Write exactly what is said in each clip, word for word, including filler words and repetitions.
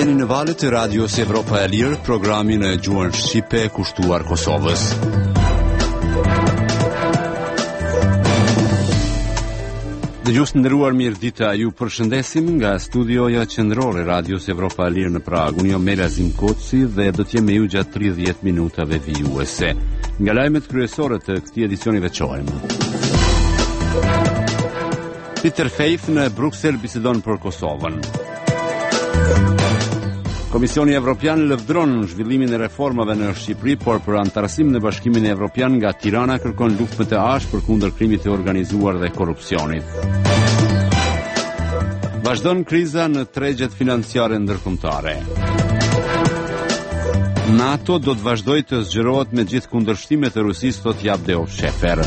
Jeni në valët e radios Evropa e Lirë, programin e gjuhën shqipe kushtuar Kosovës. Dëgjues të nderuar, mirëdita, ju përshëndesim nga studioja qendrore radios Evropa e Lirë në Prag. Unë jam Melazim Koci dhe do të jem me ju gjatë tridhjetë minutave vijuese. Nga lajmet kryesore të këtij edicioni veçorëm. Peter Faith në Bruksel bisedon për Kosovën. Komisioni Evropian lëvdron zhvillimin e reformave në Shqipëri, por për antarësim në Bashkimin Evropian nga Tirana kërkon luftë më të ashpër kundër krimit të organizuar dhe korrupsionit. Vazhdon kriza në tregjet financiare ndërkombëtare. NATO do të vazhdojë të zgjerohet me gjithë kundërshtimet e Rusisë, thot Javdeo Shefer.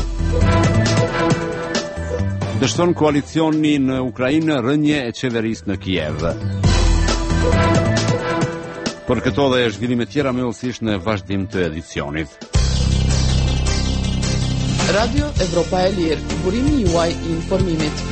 Dështon koalicioni në Ukrainë rënje e qeverisë në Kiev. Për këto dhe zhvillime tjera më ëllësisht në vazhdim të edicionit. Radio Evropa e Lirë, burimi juaj i informimit.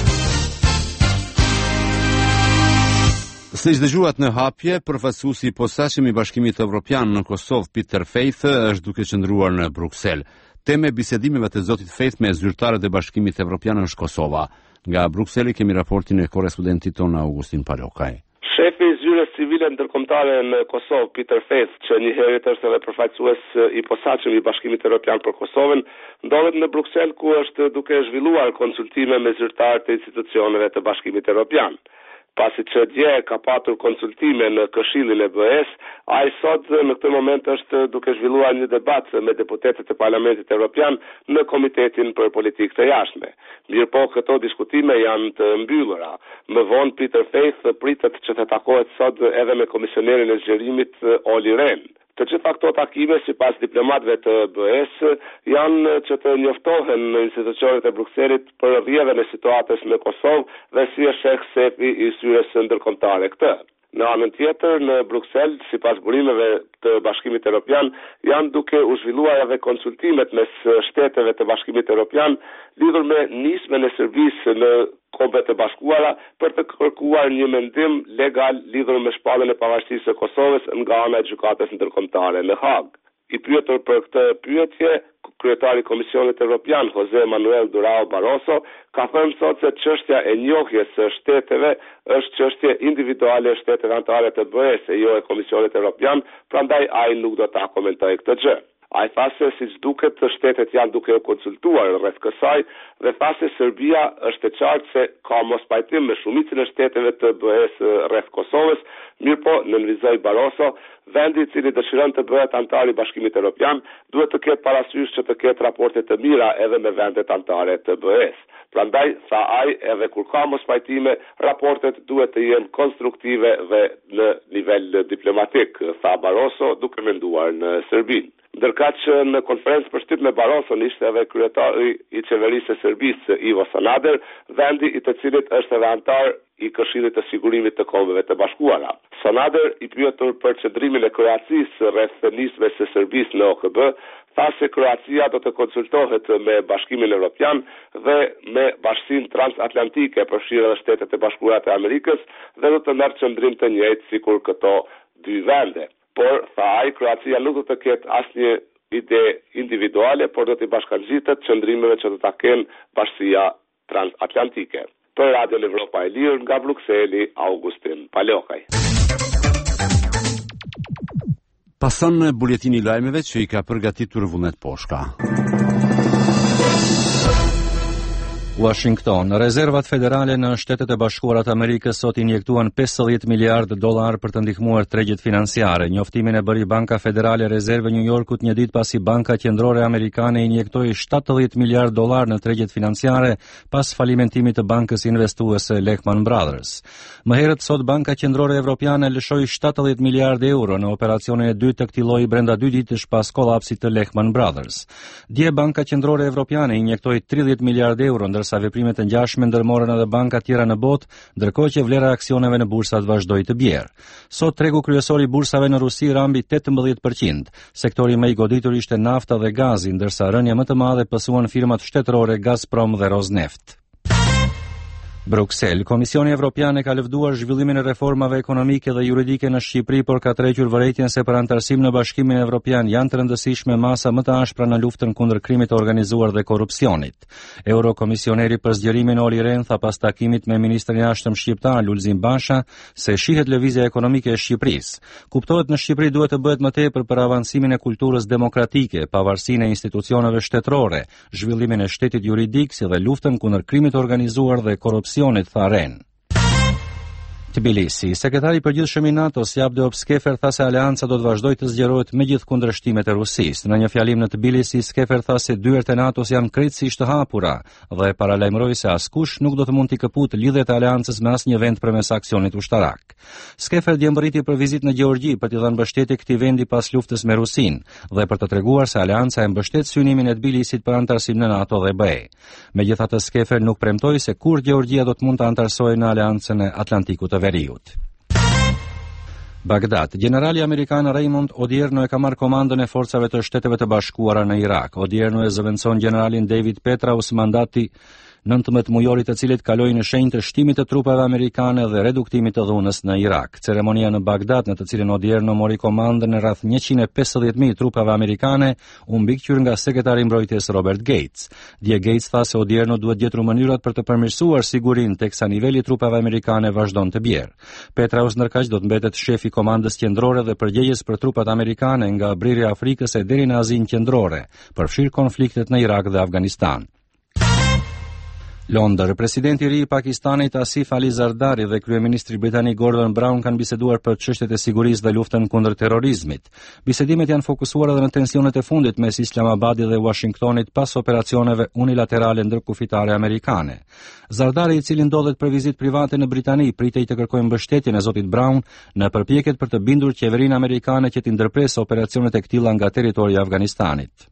Siç dëgjuat në hapje, përfaqësuesi i posaçëm i Bashkimit Evropian në Kosovë, Peter Faith, është duke qëndruar në Bruksel. Teme bisedimeve të zotit Faith me zyrtarët e Bashkimit Evropian është Kosova. Nga Brukseli kemi raportin e korrespondentit ton Augustin Palokaj. Shefi i zyrës civile ndërkombëtare në Kosovë, Peter Faith, që një herë është edhe përfaqësues i posaçëm i Bashkimit Evropian për Kosovën, ndodhet në Bruksel ku është duke zhvilluar konsultime me zyrtarët e institucioneve të Bashkimit Evropian. Pasi që dje ka patur konsultime në Këshillin e B E-s, ai sot në këtë moment është duke zhvilluar një debat me deputetët e Parlamentit Evropian në Komitetin për Politikë të Jashtme. Mirëpo këto diskutime janë të mbyllura. Më vonë Peter Faith pritet që të takohet sot edhe me komisionerin e zgjerimit Olli Rehn. Të gjitha këto takime, sipas diplomatëve të B E-s, janë që të njoftohen në institucionet e Brukselit për rrjedhjen e situatës në Kosovë dhe si e sheh sefi i zyres ndërkombëtare këtë. Në anën tjetër, në Bruksel, sipas burimeve të Bashkimit Evropian, janë duke u zhvilluar edhe konsultimet mes shteteve të Bashkimit Evropian lidhur me nismen e Serbisë në Kombet e Bashkuara për të kërkuar një mendim legal lidhur me shpalljen e pavarësisë së Kosovës nga ana e gjykatës ndërkombëtare në Hag. I pyetur për këtë pyetje, kryetari i Komisionit Evropian, Jose Manuel Durao Barroso, ka thënë sot se çështja e njohjes së shteteve është çështje individuale e shteteve anëtare të B E-s e jo e Komisionit Evropian, prandaj ai nuk do ta komentojë këtë gjë. Ai tha se siç duket shtetet janë duke u konsultuar rreth kësaj dhe tha se Serbia është e qartë se ka mos pajtim me shumicën e shteteve të B E-s rreth Kosovës, mirëpo nënvizoi Barroso, vendi i cili dëshiron të bëhet antar i Bashkimit Evropian duhet të ketë parasysh që të ketë raporte të mira edhe me vendet anëtare të B E-s. Prandaj, tha ai, edhe kur ka mos pajtime, raportet duhet të jenë konstruktive dhe në nivel diplomatik, tha Barroso, duke menduar në Serbinë. Ndërkaq që në konferencë për shtyp me Barroso ishte edhe kryetari i qeverisë së Serbisë Ivo Sanader, vendi i të cilit është edhe antar i Këshillit të Sigurimit të Kombeve të Bashkuara. Sanader, i pyetur për qëndrimin e Kroacisë rreth nismeve së Serbisë në O K B, tha se Kroacia do të konsultohet me Bashkimin Evropian dhe me Bashkinë Transatlantike, përfshirë edhe Shtetet e Bashkuara të Amerikës, dhe do të merrë qëndrim të njëjtë sikur këto dy vende. Por, tha ai, Kroacia nuk do të ketë asnjë ide individuale, por do të bashkangjitet qëndrimeve që do ta kenë Bashkia Transatlantike. Për Radio Evropa e Lirë nga Brukseli, Augustin Palokaj. Pason në buletini i lajmeve që i ka përgatitur Vullnet Poshka. Washington. Rezervat federale në Shtetet e Bashkuara të Amerikës sot injektuan pesëdhjetë miliardë dollar për të ndihmuar tregjet financiare. Njoftimin e bëri Banka Federale Rezerve New Yorkut një ditë pasi Banka Qendrore Amerikane injektoi shtatëdhjetë miliardë dollar në tregjet financiare pas falimentimit të bankës investuese Lehman Brothers. Më herët sot Banka Qendrore Evropiane lëshoi shtatëdhjetë miliardë euro në operacionin e dytë të këtij lloji brenda dy ditësh pas kolapsit të Lehman Brothers. Dje Banka Qendrore Evropiane injektoi tridhjetë miliardë euro ndërsa veprimet e ngjashme ndërmorën edhe banka tjera në botë, ndërkohë që vlera e aksioneve në bursat vazhdoi të bjerë. Sot tregu kryesor i bursave në Rusi rambi tetëmbëdhjetë përqind. Sektori më i goditur ishte nafta dhe gazi, ndërsa rënja më të madhe pësuan firmat shtetërore Gazprom dhe Rosneft. Bruksel, Komisioni Evropian e ka lëvduar zhvillimin e reformave ekonomike dhe juridike në Shqipëri, por ka tërhequr vërejtjen se për antarësim në Bashkimin Evropian janë të rëndësishme masa më të ashpra në luftën kundër krimit të organizuar dhe korrupsionit. Eurokomisioneri për zgjerimin Oli Rehn tha pas takimit me ministrin e jashtëm shqiptar Lulzim Basha se shihet lëvizja ekonomike e Shqipërisë. Kuptohet në Shqipëri duhet të bëhet më tepër për avancimin e kulturës demokratike, pavarësinë e institucioneve shtetërore, zhvillimin e shtetit juridik si dhe luftën kundër krimit të organizuar dhe korrupsionit. Tha Rehn. Tbilisi, sekretari i përgjithshëm i NATO Sjabde Skefer tha se aleanca do të vazhdojë të zgjerohet me gjithë kundërshtimet e Rusisë. Në një fjalim në Tbilisi, Skefer tha se dyert e NATO-s janë krejtësisht të hapura dhe paralajmëroi se askush nuk do të mund t'i kaputë lidhjet e aleancës me asnjë vend përmes aksionit ushtarak. Skefer dje mbërriti për vizitë në Gjeorgji për t'i dhënë mbështetje këtij vendi pas luftës me Rusinë dhe për të treguar se aleanca e mbështet synimin e Tbilisit për antarësim në NATO dhe B E. Megjithatë, Skefer nuk premtoi se kur Gjeorgjia do të mund të antarësojë në aleancën e Atlantikut të Veriut. Bagdad, generali amerikan Raymond Odierno e ka marrë komandën e forcave të Shteteve të Bashkuara në Irak. Odierno e zëvendëson generalin David Petraeus mandati nëntëmbëdhjetë mujorit të cilit kaloi në shenjë të shtimit të trupave amerikane dhe reduktimit të dhunës në Irak. Ceremonia në Bagdad, në të cilën Odierno mori komandën e rreth njëqind e pesëdhjetë mijë trupave amerikane, u mbikëqyr nga sekretari i mbrojtjes Robert Gates. Dje Gates tha se Odierno duhet gjetur mënyrat për të përmirësuar sigurinë teksa niveli i trupave amerikane vazhdon të bjerë. Petraeus ndërkaq do të mbetet shefi i komandës qendrore dhe përgjegjës për trupat amerikane nga briri i Afrikës e deri në Azinë qendrore, përfshir konfliktet në Irak dhe Afganistan. Londër, presidenti i ri i Pakistanit Asif Ali Zardari dhe kryeministri britanik Gordon Brown kanë biseduar për çështjet e sigurisë dhe luftën kundër terrorizmit. Bisedimet janë fokusuar edhe në tensionet e fundit mes Islamabadit dhe Washingtonit pas operacioneve unilaterale ndërkufitare amerikane. Zardari, i cili ndodhet për vizitë private në Britani, pritej të kërkojë mbështetjen e zotit Brown në përpjekjet për të bindur qeverinë amerikane që të ndërpresë operacionet e këtilla nga territori i Afganistanit.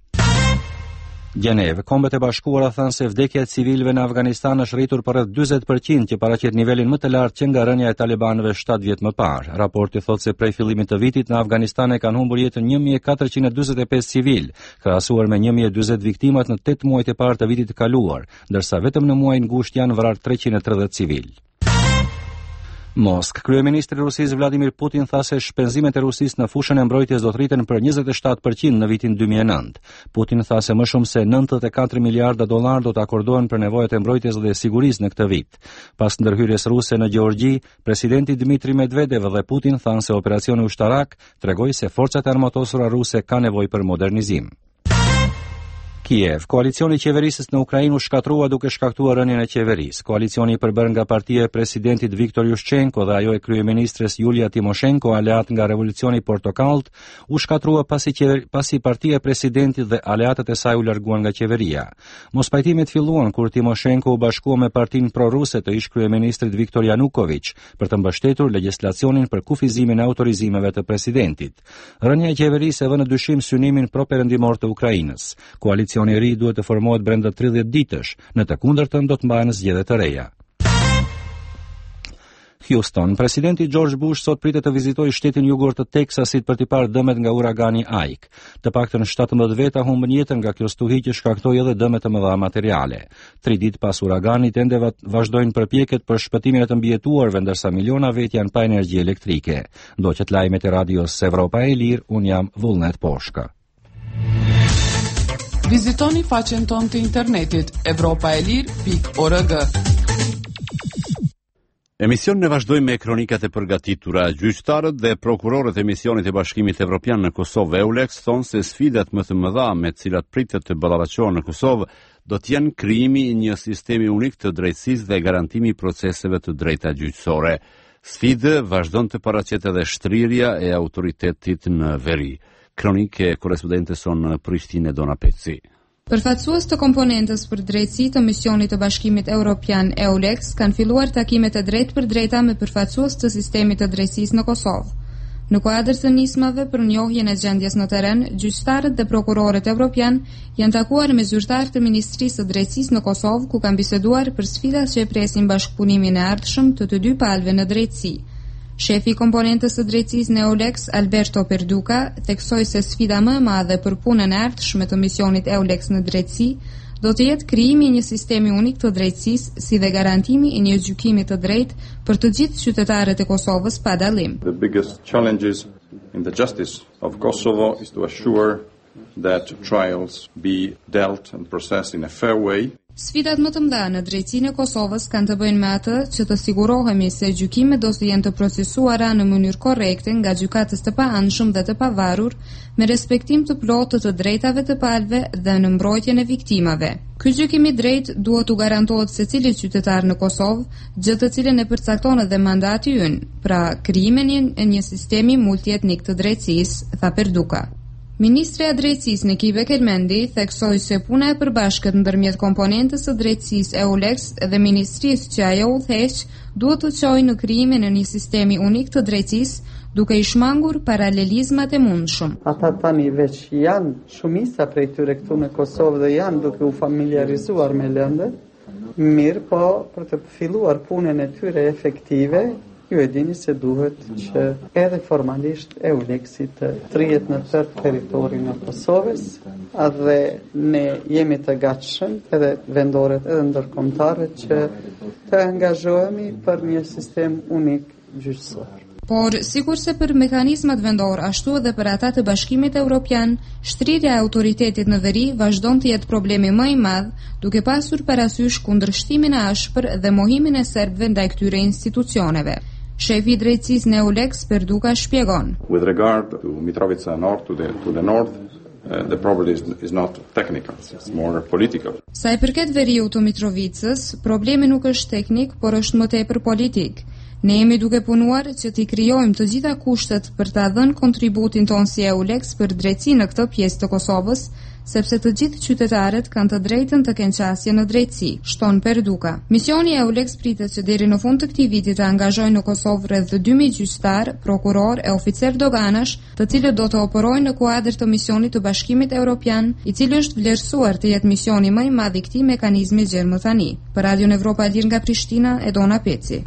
Gjenev, Kombet e Bashkuara thanë se vdekja e civilëve në Afganistan është rritur për rreth dyzet përqind, që paraqet nivelin më të lartë që nga rënja e talibanëve shtatë vjet më parë. Raporti thotë se prej fillimit të vitit në Afganistan e kanë humbur jetën një mijë e katërqind e dyzet e pesë civil, krahasuar me një mijë e dyzet viktimat në tetë muajt e parë të vitit të kaluar, ndërsa vetëm në muajin gusht janë vrarë treqind e tridhjetë civil. Mosk, kryeministri i Rusisë Vladimir Putin tha se shpenzimet e Rusisë në fushën e mbrojtjes do të rriten për njëzet e shtatë përqind në vitin dy mijë e nëntë. Putin tha se më shumë se nëntëdhjetë e katër miliarda dollar do të akordohen për nevojat e mbrojtjes dhe sigurisë në këtë vit. Pas ndërhyrjes ruse në Gjeorgji, presidenti Dmitri Medvedev dhe Putin thanë se operacioni ushtarak tregoi se forcat e armatosura ruse kanë nevojë për modernizim. Kiev, koalicioni i qeverisës në Ukrainë u shkatrua duke shkaktuar rënien e qeverisë. Koalicioni i përbërë nga partia e presidentit Viktor Yushchenko dhe ajo e kryeministres Yulia Timoshenko, aleat nga revolucioni portokallt, u shkatrua pasi, qever... pasi partia e presidentit dhe aleatët e saj u larguan nga qeveria. Mospajtimet filluan kur Timoshenko u bashkua me partinë proruse të ish kryeministrit Viktor Yanukovych për të mbështetur legjislacionin për kufizimin e autorizimeve të presidentit. Rënia e qeverisë e vë në dyshim synimin properëndimor të Ukrainës. Koalicioni i ri duhet të formohet brenda tridhjetë ditësh, në të kundërtën do të mbahen zgjedhje të reja. Houston, presidenti George Bush sot pritet të vizitojë shtetin jugor të Teksasit për të parë dëmet nga uragani Ike. Të paktën shtatëmbëdhjetë veta humbën jetën nga kjo stuhi që shkaktoi edhe dëme të mëdha materiale. Tri ditë pas uraganit ende vazhdojnë përpjekjet për shpëtimin e të mbijetuarve, ndërsa miliona vet janë pa energji elektrike. Ndoqët lajmet e radios Evropa e Lirë, un jam Vullnet Poshka. Vizitoni faqen tonë të internetit evropaelir pikë org. Emisionin e vazhdojmë me kronikat e përgatitura. Gjyqtarët dhe prokurorët e misionit e Bashkimit Evropian në Kosovë EULEX thonë se sfidat më të mëdha me të cilat pritet të ballafaqohen në Kosovë do të jenë krijimi i një sistemi unik të drejtësisë dhe garantimi i proceseve të drejta gjyqësore. Sfidë vazhdon të paraqet edhe shtrirja e autoritetit në veri. Kronike e korespondentes son në Prishtinë Dona Peci. Përfaqësues të komponentës për drejtësi të misionit të Bashkimit Evropian EULEX kanë filluar takimet e drejtë për drejta me përfaqësues të sistemit të drejtësisë në Kosovë. Në kuadër të nismave për njohjen e gjendjes në terren, gjyqtarët dhe prokurorët evropian janë takuar me zyrtarë të Ministrisë së Drejtësisë në Kosovë, ku kanë biseduar për sfidat që e presin bashkëpunimin e ardhshëm të të dy palëve në drejtësi. Shefi i komponentës së drejtësisë në EULEX, Alberto Perduca, theksoi se sfida më e madhe për punën e ardhshme të misionit EULEX në drejtësi do të jetë krijimi i një sistemi unik të drejtësisë si dhe garantimi i një gjykimi të drejtë për të gjithë qytetarët e Kosovës pa dallim. The biggest challenges in the justice of Kosovo is to assure that trials be dealt and processed in a fair way. Sfidat më të mëdha në drejtsinë e Kosovës kanë të bëjnë me atë që të sigurohemi se gjykimet do të jenë të procesuara në mënyrë korrekte nga gjykatës të paanshëm dhe të pavarur, me respektim të plotë të drejtave të palëve dhe në mbrojtjen e viktimave. Ky gjykim i drejtë duhet u garantohet secilit qytetar në Kosovë, gjë të cilën e përcakton edhe mandati ynë, pra krijimin e një sistemi multietnik të drejtësisë, tha Perduka. Ministri i Drejtësisë Nekibe Kelmendi theksoi se puna e përbashkët ndërmjet komponentës së drejtësisë EULEX dhe ministrisë që ajo udhëheq duhet të çojë në krijimin e një sistemi unik të drejtësisë, duke i shmangur paralelizmat e mundshëm. Ata tani veç janë shumica prej tyre këtu në Kosovë dhe janë duke u familiarizuar me lëndët, mirë po për të filluar punën e tyre efektive, ju e dini se duhet që edhe formalisht EULEX-i të trihet në tërë territorin e Kosovës, dhe ne jemi të gatshëm edhe vendorët edhe ndërkombëtarët që të angazhohemi për një sistem unik gjyqësor. Por, sikurse për mekanizmat vendor ashtu edhe për ata të Bashkimit Evropian, shtrirja e autoritetit në veri vazhdon të jetë problemi më i madh, duke pasur parasysh kundërshtimin e ashpër dhe mohimin e serbëve ndaj këtyre institucioneve. Shefi i drejtësisë në EULEX Perduka shpjegon. With regard to Mitrovica North, to the, to the north, uh, the problem is, is not technical, it's more political. Sa i përket veriut të Mitrovicës, problemi nuk është teknik, por është më tepër politik. Ne jemi duke punuar që t'i krijojmë të gjitha kushtet për ta dhënë kontributin ton si EULEX për drejtësinë në këtë pjesë të Kosovës, sepse të gjithë qytetarët kanë të drejtën të kenë qasje në drejtësi, shton Perduka. Misioni i EULEX pritet që deri në fund të këtij viti të angazhojë në Kosovë rreth dy mijë gjyqtar, prokuror e oficer doganash, të cilët do të operojnë në kuadër të misionit të Bashkimit Evropian, i cili është vlerësuar të jetë misioni më i madh i këtij mekanizmi gjerë më tani. Për Radion Evropa e Lirë nga Prishtina, Edona Peci.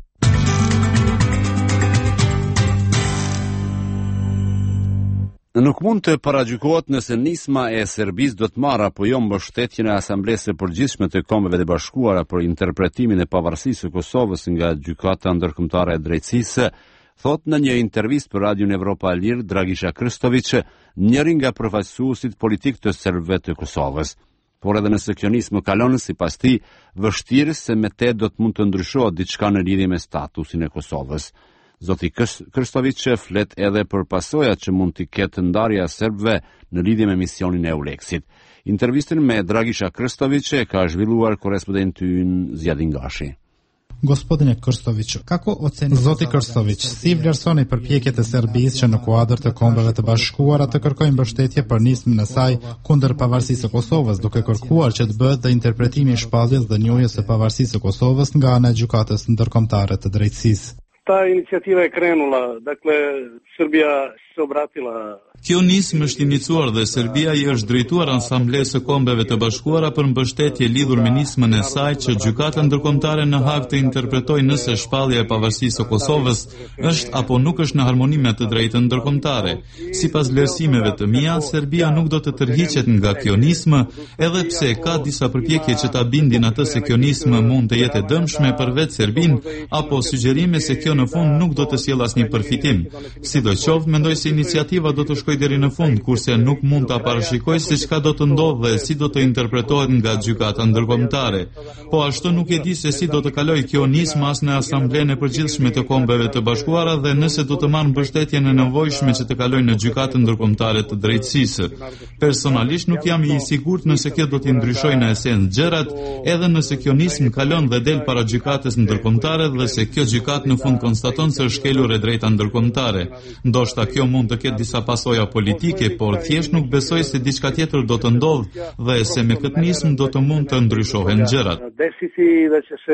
Nuk mund të paragjykohet nëse nisma e Serbisë do të marrë apo jo mbështetjen e Asamblesë së Përgjithshme të Kombeve të Bashkuara për interpretimin e pavarësisë së Kosovës nga Gjykata Ndërkombëtare e Drejtësisë, thot në një intervistë për Radion Evropa e Lirë Dragisha Krstović, njëri nga përfaqësuesit politik të serbëve të Kosovës. Por edhe nëse kjo nismë kalon sipas tij, vështirë se me te do të mund të ndryshohet diçka në lidhje me statusin e Kosovës. Zoti Krstović flet edhe për pasojat që mund t'i ketë ndarja e serbëve në lidhje me misionin e EULEX-it. Intervistën me Dragisha Krstović ka zhvilluar korrespondenti ynë Zjadin Gashi. Gospodine Krstović, kako oceni... Zoti Krstović, si vlerësoni përpjekjet e Serbisë që në kuadër të Kombeve të Bashkuara të kërkojnë mbështetje për nismën e saj kundër pavarësisë së Kosovës, duke kërkuar që të bëhet dhe interpretimi i shpalljes dhe njohjes së pavarësisë së Kosovës nga ana e Gjykatës Ndërkombëtare të Drejtësisë? Ta inicijativa je krenula, dakle Srbija se obratila. Kjo nismë është iniciuar dhe Serbia i është drejtuar Asamblesë së Kombeve të Bashkuara për mbështetje lidhur me nismën e saj që Gjykata Ndërkombëtare në Hag të interpretojë nëse shpallja e pavarësisë së Kosovës është apo nuk është në harmoni me të drejtën ndërkombëtare. Sipas vlerësimeve të mia, Serbia nuk do të tërhiqet nga kjo nismë, edhe pse ka disa përpjekje që ta bindin atë se kjo nismë mund të jetë e dëmshme për vetë Serbin, apo sugjerime se kjo në fund nuk do të sjellë asnjë përfitim. Sidoqoftë, mendoj se iniciativa do të shkojë deri në fund, kurse nuk mund ta parashikoj se çka do të ndodhë dhe si do të interpretohet nga Gjykata Ndërkombëtare. Po ashtu nuk e di se si do të kalojë kjo nismë as në Asamblenë e Përgjithshme të Kombeve të Bashkuara dhe nëse do të marrë mbështetjen e nevojshme që të kalojë në Gjykatën Ndërkombëtare të Drejtësisë. Personalisht nuk jam i sigurt nëse kjo do të ndryshojë në esencë gjërat, edhe nëse kjo nismë kalon dhe del para Gjykatës Ndërkombëtare dhe se kjo gjykatë në fund konstaton se është shkelur e drejta ndërkombëtare. Ndoshta kjo mund të ketë disa pasoja politike, por thjesht nuk besoj se diçka tjetër do të ndodhë dhe se me këtë nismë do të mund të ndryshohen gjërat. Desiti da će se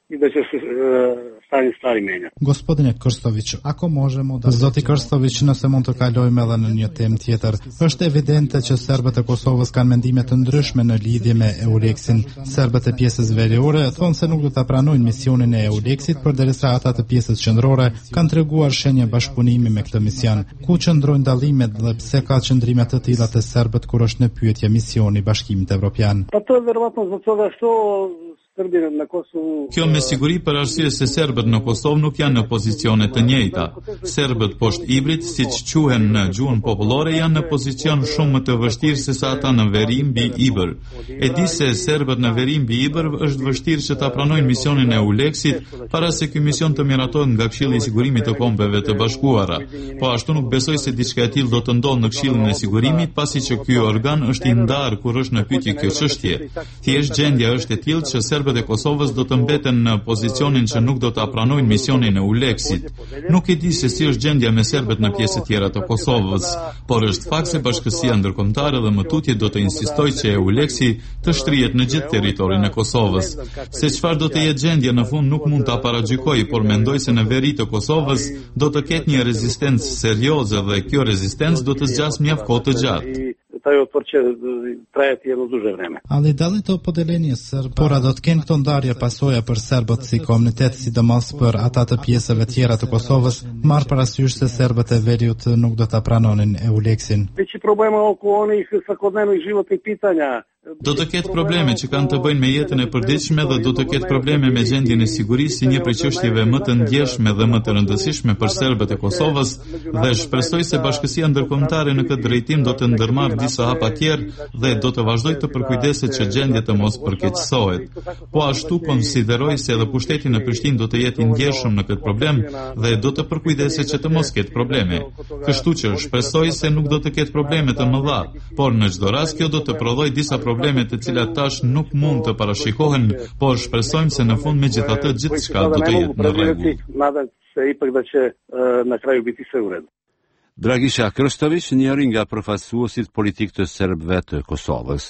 i da će se stanje stvari menjati. Gospodine Krstoviću, ako možemo da... Zoti Krstović, nëse mund të kalojmë edhe në një temë tjetër, është evidente që serbët e Kosovës kanë mendime të ndryshme në lidhje me EULEX-in. Serbët e pjesës veriore thonë se nuk do ta pranojnë misionin e EULEX-it, përderisa ata të pjesës qendrore kanë treguar shenja bashkëpunimi me këtë mision. Ku qëndrojnë dallimet dhe pse ka qëndrime të tilla te serbët kur është në pyetje misioni i Bashkimit Evropian? Ato verovatno zbog toga što Kjo me siguri për arsye se serbët në Kosovë nuk janë në pozicione të njëjta. Serbët poshtë Ibrit, siç quhen në gjuhën popullore, janë në pozicion shumë më të vështirë se sa ata në veri mbi Ibër. E di se serbët në veri mbi Ibër është vështirë që ta pranojnë misionin e EULEX-it para se ky mision të miratohet nga Këshilli i Sigurimit të Kombeve të Bashkuara. Po ashtu nuk besoj se diçka e tillë do të ndodhë në Këshillin e Sigurimit, pasi që ky organ është i ndarë kur është në pyetje kjo çështje. Thjesht gjendja është e tillë që serbët e Kosovës do të mbeten në pozicionin që nuk do ta pranojnë misionin e EULEX-it. Nuk e di se si është gjendja me serbët në pjesë të tjera të Kosovës, por është fakt se bashkësia ndërkombëtare dhe më tutje do të insistojë që EULEX-i të shtrihet në gjithë territorin e Kosovës. Se çfarë do të jetë gjendja në fund nuk mund ta paragjykoj, por mendoj se në veri të Kosovës do të ketë një rezistencë serioze dhe kjo rezistencë do të zgjasë mjaft kohë të gjatë. Taj otpor će trajati jedno duže vreme. Ali da li to podeljenje Srba, pora do të kenë këto ndarje pasoja për serbët si komunitet, sidomos për ata të pjesëve tjera të Kosovës, marr parasysh se serbët e veriut nuk do ta pranonin EULEX-in. Veći problema oko onih svakodnevnih životnih pitanja. Do të ketë probleme që kanë të bëjnë me jetën e përditshme dhe do të ketë probleme me gjendjen e sigurisë si një prej çështjeve më të ndjeshme dhe më të rëndësishme për serbët e Kosovës dhe shpresoj se bashkësia ndërkombëtare në këtë drejtim do të ndërmarrë disa hapa tjerë dhe do të vazhdojë të përkujdeset që gjendja të mos përkeqësohet. Po ashtu konsideroj se edhe pushteti në Prishtinë do të jetë i ndjeshëm në këtë problem dhe do të përkujdeset që të mos ketë probleme. Kështu që shpresoj se nuk do të ketë probleme të mëdha, por në çdo rast kjo do të prodhojë disa probleme të cilat tash nuk mund të parashikohen, por shpresojmë se në fund megjithatë gjithçka do të jetë në rregull. Nadam se ipak da će na kraju biti sve u redu. Dragisha Krstović, njëri nga përfaqësuesit politik të serbëve të Kosovës.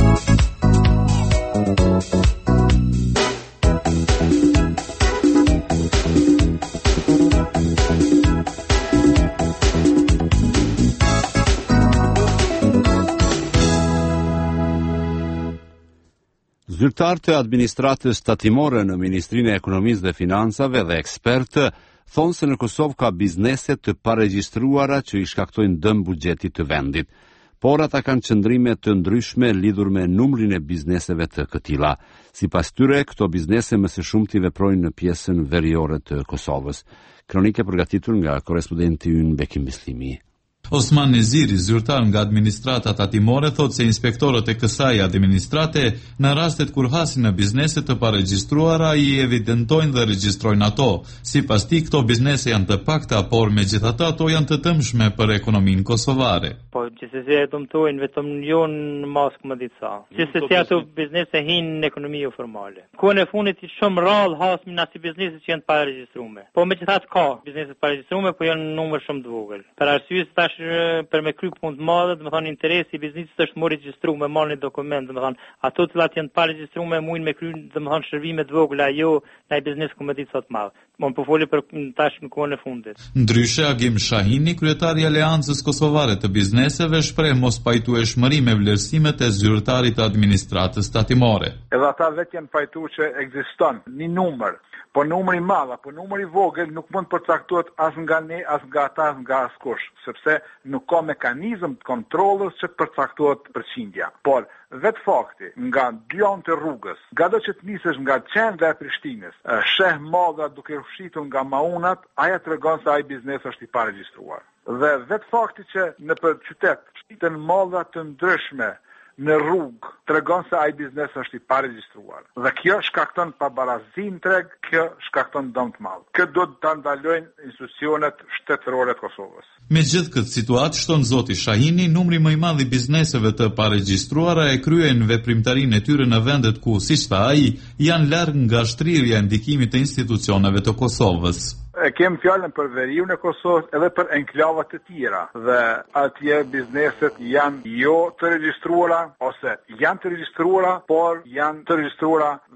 Zyrtarët e administratës tatimore në Ministrinë e Ekonomisë dhe Financave dhe ekspertë thonë se në Kosovë ka biznese të paregjistruara që i shkaktojnë dëm buxhetit të vendit, por ata kanë qëndrime të ndryshme lidhur me numrin e bizneseve të këtilla. Sipas tyre, këto biznese më së shumti veprojnë në pjesën veriore të Kosovës. Kronikë përgatitur nga korrespondenti ynë Bekim Bislimi. Osman Neziri, zyrtar nga administrata tatimore, thot se inspektorët e kësaj administrate në rastet kur hasin në biznese të paregjistruara i evidentojnë dhe regjistrojnë ato. Sipas tij, këto biznese janë të pakta, por megjithatë ato janë të dëmshme për ekonominë kosovare. Po gjithsesi e dëmtojnë vetëm jo në masë më dica. Gjithsesi ato biznese hinë në ekonomi formale. Kohën e fundit shumë rrallë hasim në ato biznese që janë të paregjistruar. Po megjithatë ka biznese të paregjistruar, po janë në numër shumë të vogël. Për arsye se tash për me kry punë të madhe, do të thonë interesi i biznesit është më regjistruar me marrë një dokument, do të thonë ato të cilat janë pa regjistruar me mujnë me kry, do të thonë shërbime të vogla, jo në biznes komedit sa të madh. Mon po folë për tash në kohën e fundit. Ndryshe, Agim Shahini, kryetari i Aleancës Kosovare të Bizneseve, shpreh mos pajtueshmëri me vlerësimet e zyrtarit të administratës tatimore. Edhe ata vetë janë pajtuar që ekziston një numër. Po numri i madh apo numri i vogël nuk mund të përcaktohet as nga ne, as nga ata, as nga askush, sepse nuk ka mekanizëm të kontrollës që të përcaktohet përqindja. Por vetë fakti nga dy anë të rrugës, gado që të nisesh nga qendra e Prishtinës, sheh madha duke fshitur nga maunat, aja tregon se ai biznes është i paregjistruar. Dhe vetë fakti që në për qytet shiten madha të ndryshme në rrugë, tregon se ai biznes është i paregjistruar. Dhe kjo shkakton pabarazi në treg, kjo shkakton dëm të madh. Kjo do të ndalojnë institucionet shtetërore të Kosovës. Me gjithë këtë situatë, shton zoti Shahini, numri më i madh i bizneseve të paregjistruara e kryejnë veprimtarinë e tyre në vendet ku, siç tha ai, janë larg nga shtrirja e ndikimit të institucioneve të Kosovës. E kem fjalën për veriun e Kosovës edhe për enklavat të tjera dhe atje bizneset janë jo të regjistruara ose janë të regjistruara, por janë të regjistruara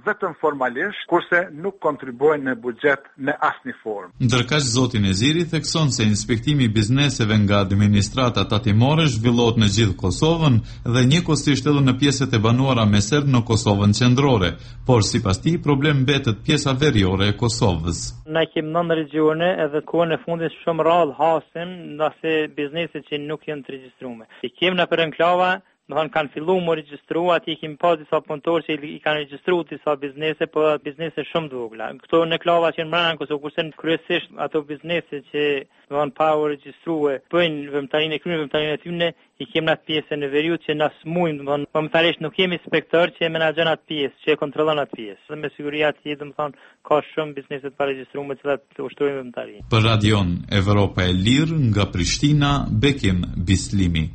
vetëm formalisht, kurse nuk kontribuojnë në buxhet në asnjë formë. Ndërkaq zoti Neziri thekson se inspektimi i bizneseve nga administrata tatimore zhvillohet në gjithë Kosovën dhe njëkohësisht edhe në pjesët e banuara me serb në Kosovën qendrore, por sipas tij problem mbetet pjesa veriore e Kosovës. Na kemi nëntë regjione edhe kohën e fundit shumë rrallë hasin ndase bizneset që nuk janë të regjistruar. I kemi në për enklava, do të kanë filluar më regjistrua, aty kemi pas disa punëtorë që i kanë regjistruar disa biznese, po biznese shumë të vogla. Këto në klava që në brenda në Kosovë, kurse kryesisht ato biznese që do të pa u regjistruar, bëjnë vëmtarinë e kryen vëmtarinë e tyre, i kemi në atë pjesën e veriut që na smujnë, do të momentalisht nuk kemi inspektor që menaxhon atë pjesë, që kontrollon atë pjesë. Dhe me siguri aty do të thonë ka shumë biznese të paregjistruara që të ushtrojnë vëmtarinë. Për Radion Evropa e Lirë nga Prishtina, Bekim Bislimi.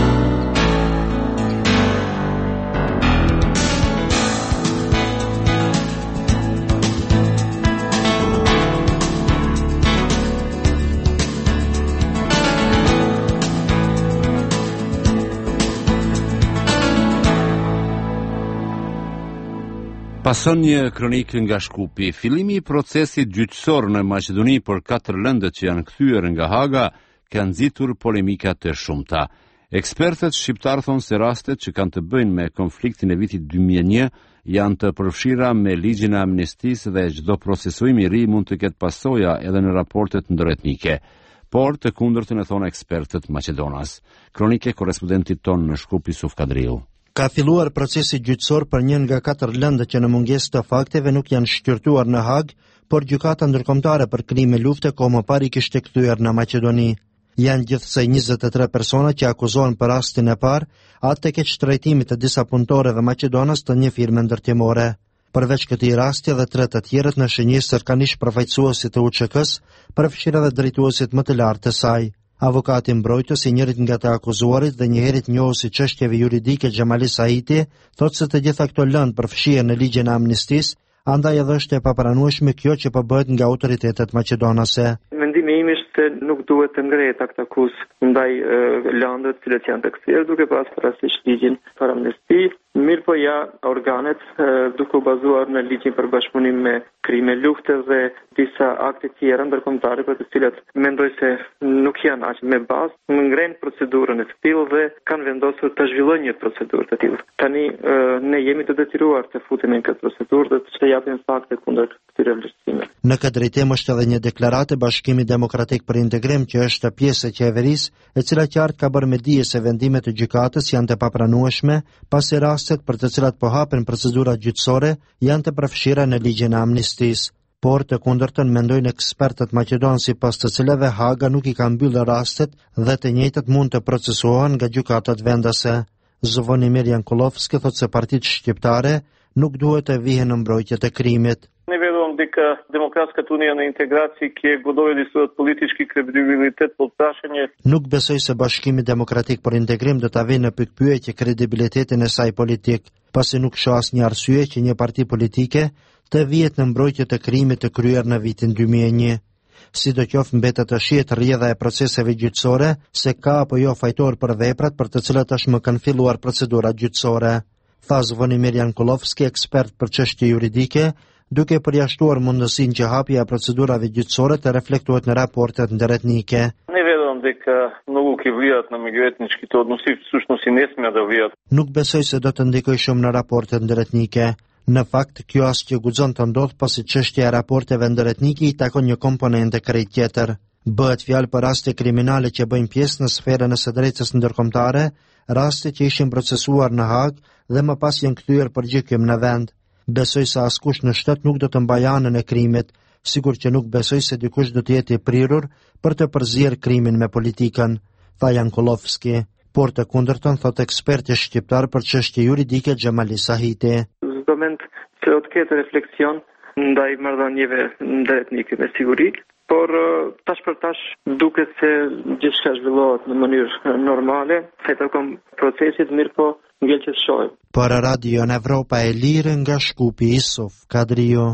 Pason një kronikë nga Shkupi. Fillimi i procesit gjyqësor në Maqedoni për katër lëndët që janë kthyer nga Haga ka nxitur polemika të shumta. Ekspertët shqiptar thonë se rastet që kanë të bëjnë me konfliktin e vitit dy mijë e një janë të përfshira me ligjin e amnistisë dhe çdo procesuim i ri mund të ketë pasoja edhe në raportet ndëretnike. Por të kundërtën e thonë ekspertët Maqedonas. Kronike korrespondentit ton në Shkup Yusuf Kadriu. Ka filluar procesi gjyqësor për një nga katër lëndët që në mungesë të fakteve nuk janë shqyrtuar në Hag, por gjykata ndërkombëtare për krime lufte kohë më parë i kishte kthyer në Maqedoni. Janë gjithsej njëzet e tre persona që akuzohen për rastin e parë, atë të keqtrajtimit të disa punëtorëve maqedonas të një firme ndërtimore. Përveç këtij rasti dhe tre të tjerët në shënjës sërkanish përfaqësuesit të U Ç K-s, përfshirë edhe drejtuesit më të lartë të saj. Avokati mbrojtës i njërit nga të akuzuarit dhe njëherit njohës i çështjeve juridike Xhamali Saiti, thotë se të gjitha këto lëndë përfshihen në ligjin e amnistisë, andaj edhe është e papranueshme kjo që po bëhet nga autoritetet maqedonase. Mendimi im është se nuk duhet të ngrehet akt akus ndaj lëndëve të cilat janë të kthyer duke pas parasysh ligjin për amnesti, mirë po ja organet duke u bazuar në ligjin për bashkëpunim me krime lufte dhe disa akte tjera ndërkombëtare për të cilat mendoj se nuk janë aq me bazë, ngren procedurën e të tillë dhe kanë vendosur të zhvillojnë një procedurë të tillë. Tani ne jemi të detyruar të futemi në këtë procedurë dhe të japim fakte kundër këtyre vlerësimeve. Në këtë drejtim është edhe një deklaratë e Bashkimit Demokratik për Integrim që është pjesë e qeverisë, e cila qartë ka bërë me dije se vendimet e gjykatës janë të papranueshme, pasi rastet për të cilat po hapen procedura gjyqësore janë të përfshira në ligjin e amnistisë. Por të kundërtën mendojnë ekspertët maqedonë sipas të cilave Haga nuk i ka mbyllë rastet dhe të njëjtat mund të procesuohen nga gjykatat vendase. Zvonimir Jankulovski thotë se partitë shqiptare nuk duhet të vihen në mbrojtje të krimit. Не вярвам дека Демократската унија на интеграција ќе го доведе својот политички кредибилитет под прашање. Nuk besoj se Bashkimi Demokratik për Integrim do ta vijë në pikpyetje kredibilitetin e saj politik, pasi nuk shoh asnjë arsye që një parti politike të vihet në mbrojtje të krimit të kryer në vitin dy mijë e një. Sidoqoftë mbetet të shihet rrjedha e proceseve gjyqësore se ka apo jo fajtor për veprat për të cilat tashmë kanë filluar procedura gjyqësore. Tha Zvonimir Jankulovski, ekspert për çështje juridike, duke përjashtuar mundësinë që hapja e procedurave gjyqësore të reflektohet në raportet ndërretnike. Не вярвам дека многу ќе влијаат на меѓуетничките односи, всушност и не сме да влијаат. Nuk besoj se do të ndikojë shumë në raportet ndërretnike. Në fakt, kjo as që guxon të ndodh pasi çështja e raporteve ndërretnike i takon një komponente krejt tjetër. Bëhet fjalë për raste kriminale që bëjnë pjesë në sferën e së drejtës ndërkombëtare, raste që ishin procesuar në Hagë dhe më pas janë kthyer për gjykim në vend. Besoj se askush në shtet nuk do të mbajë anën e krimit, sigur që nuk besoj se dikush do të jetë i prirur për të përzier krimin me politikën, tha Jankulovski, por të kundërtën thot eksperti shqiptar për çështje juridike Xhamali Saiti. Çdo moment se do të ketë refleksion ndaj marrëdhënieve ndërtetnike me siguri, por tash për tash duket se gjithçka zhvillohet në mënyrë normale, se takon procesit mirë po ngel që shohim. Për Radio Evropa e Lirë nga Shkupi Yusuf Kadriu.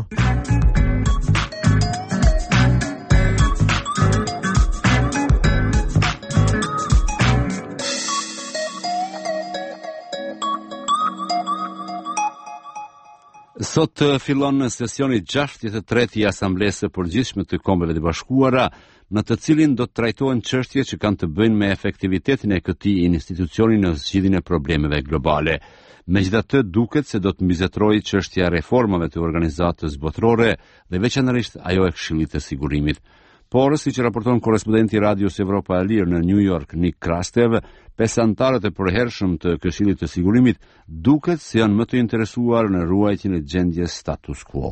Sot fillon sesioni gjashtëdhjetë e tretë i Asamblesë së Përgjithshme të Kombeve të Bashkuara, në të cilin do të trajtohen çështje që kanë të bëjnë me efektivitetin e këtij institucioni në zgjidhjen e problemeve globale. Megjithatë, duket se do të mbizetrojë çështja e reformave të organizatës botërore dhe veçanërisht ajo e Këshillit të Sigurimit. Por, si që raporton korrespondenti i Radios Evropa e Lirë në New York, Nick Krastev, pesë anëtarët e përhershëm të Këshillit të Sigurimit duket se janë më të interesuar në ruajtjen e gjendjes status quo.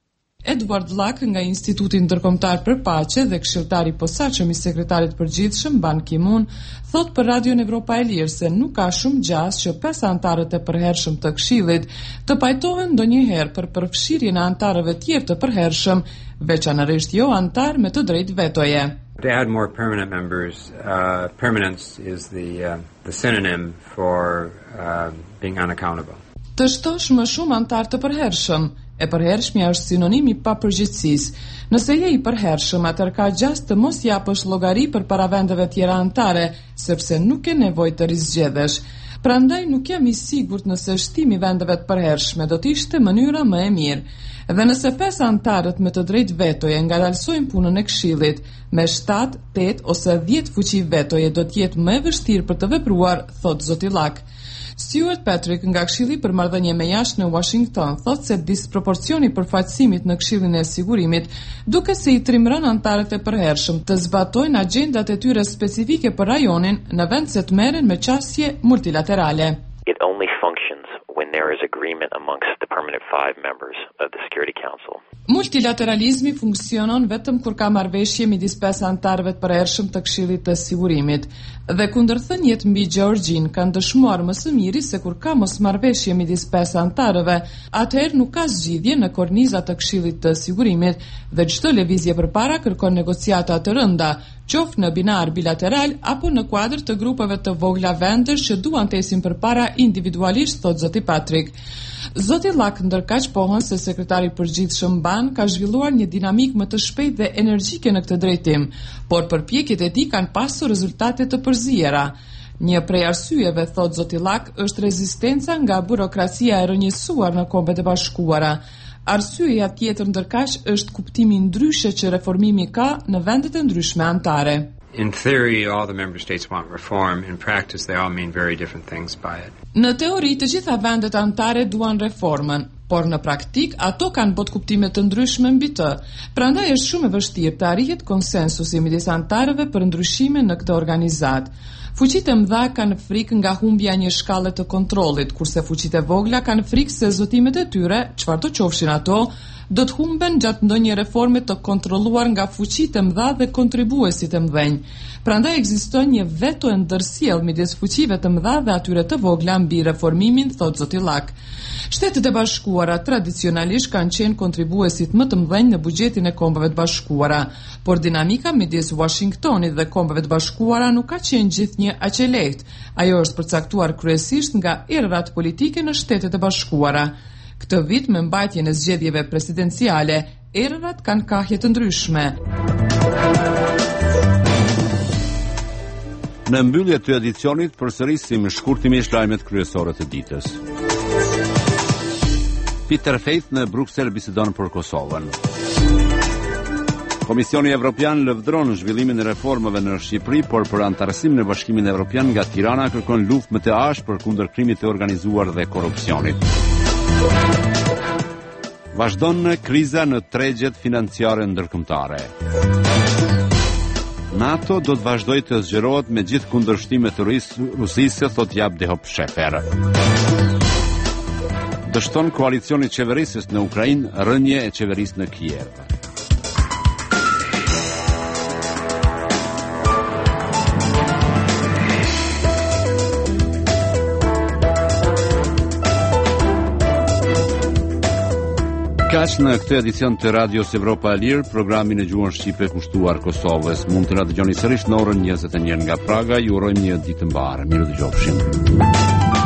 Edward Lack nga Instituti Ndërkombëtar për Paqe dhe këshilltari i posaçëm i sekretarit përgjithshëm Ban Ki-moon thot për Radion Evropa e Lirë se nuk ka shumë gjas që pesë anëtarët e përhershëm të Këshillit të pajtohen ndonjëherë për përfshirjen e anëtarëve tjerë të përhershëm, veçanërisht jo anëtar me të drejtë vetoje. To add more permanent members, uh, permanence is the, uh, the synonym for uh, being unaccountable. Të shtosh më shumë anëtar të përhershëm, e përhershmja është sinonim i papërgjegjësisë. Nëse je i përhershëm, atëherë ka gjas të mos japësh llogari për para vendeve tjera anëtare, sepse nuk ke nevojë të rizgjedhësh. Prandaj nuk jam i sigurt nëse shtimi vendeve të përhershme do të ishte mënyra më e mirë. Dhe nëse pesë anëtarët me të drejtë vetoje ngadalsojnë punën e Këshillit, me shtatë, tetë ose dhjetë fuqi vetoje do të jetë më e vështirë për të vepruar, thot zoti Lack. Stuart Patrick nga Këshilli për Marrëdhënie me Jashtë në Washington thot se disproporcioni i përfaqësimit në Këshillin e Sigurimit duket se i trimron anëtarët e përhershëm të zbatojnë agjendat e tyre specifike për rajonin në vend se të merren me çështje multilaterale. It only functions when there is agreement amongst the permanent five members of the Security Council. Multilateralizmi funksionon vetëm kur ka marrëveshje midis pesë anëtarëve të përhershëm të Këshillit të Sigurimit, dhe kundërthënjet mbi Gjeorgjin kanë dëshmuar më së miri se kur ka mosmarrëveshje midis pesë anëtarëve, atëherë nuk ka zgjidhje në kornizat të Këshillit të Sigurimit dhe çdo lëvizje përpara kërkon negociata të rënda, qoftë në binar bilateral apo në kuadër të grupeve të vogla vendesh që duan të esin përpara individualisht, thot zoti Patrick. Zoti Lack ndërkaq pohon se sekretari i përgjithshëm Ban ka zhvilluar një dinamik më të shpejtë dhe energjike në këtë drejtim, por përpjekjet e tij kanë pasur rezultate të përziera. Një prej arsyeve, thot zoti Lack, është rezistenca nga burokracia e rrënjësuar në Kombet e Bashkuara. Arsyeja tjetër ndërkaq është kuptimi ndryshe që reformimi ka në vendet e ndryshme anëtare. In theory, all the member states want reform. In practice, they all mean very different things by it. Në teori, të gjitha vendet anëtare duan reformën, por në praktik ato kanë botë kuptime të ndryshme mbi të. Prandaj është shumë e vështirë të arrihet konsensusi midis anëtarëve për ndryshime në këtë organizat. Fuqitë e mëdha kanë frikë nga humbja e një shkallë të kontrollit, kurse fuqitë e vogla kanë frikë se zotimet e tyre, çfarë do qofshin ato, do të humben gjatë ndonjë reforme të kontrolluar nga fuqitë e mëdha dhe kontribuesit e mëdhenj. Prandaj ekziston një veto e ndërsjell midis fuqive të mëdha dhe atyre të vogla mbi reformimin, thot zoti Lack. Shtetet e Bashkuara tradicionalisht kanë qenë kontribuesit më të mëdhenj në buxhetin e Kombeve të Bashkuara, por dinamika midis Washingtonit dhe Kombeve të Bashkuara nuk ka qenë gjithnjë aq e lehtë. Ajo është përcaktuar kryesisht nga errat politike në Shtetet e Bashkuara. Këtë vit, me mbajtjen e zgjedhjeve presidenciale, errat kanë kahje të ndryshme. Në mbyllje të edicionit, përsërisim shkurtimisht lajmet kryesore të ditës. Peter Faith në Bruksel bisedon për Kosovën. Komisioni Evropian lëvdron zhvillimin e reformave në Shqipëri, por për antarësim në Bashkimin Evropian nga Tirana kërkon luftë më të ashpër kundër krimit të organizuar dhe korrupsionit. Vazhdon në kriza në tregjet financiare ndërkombëtare. NATO do të vazhdojë të zgjerohet me gjithë kundërshtimet të Rusisë, thot Jab Dehop Shefer. Dështon koalicioni qeverisës në Ukrainë rënje e qeverisë në Kiev. Kaq në këtë edicion të Radios Evropa e Lirë, programin e gjuhën shqipe kushtuar Kosovës. Mund të na dëgjoni sërish në orën njëzet e një nga Praga. Ju urojmë një ditë të mbarë. Mirë dëgjofshim.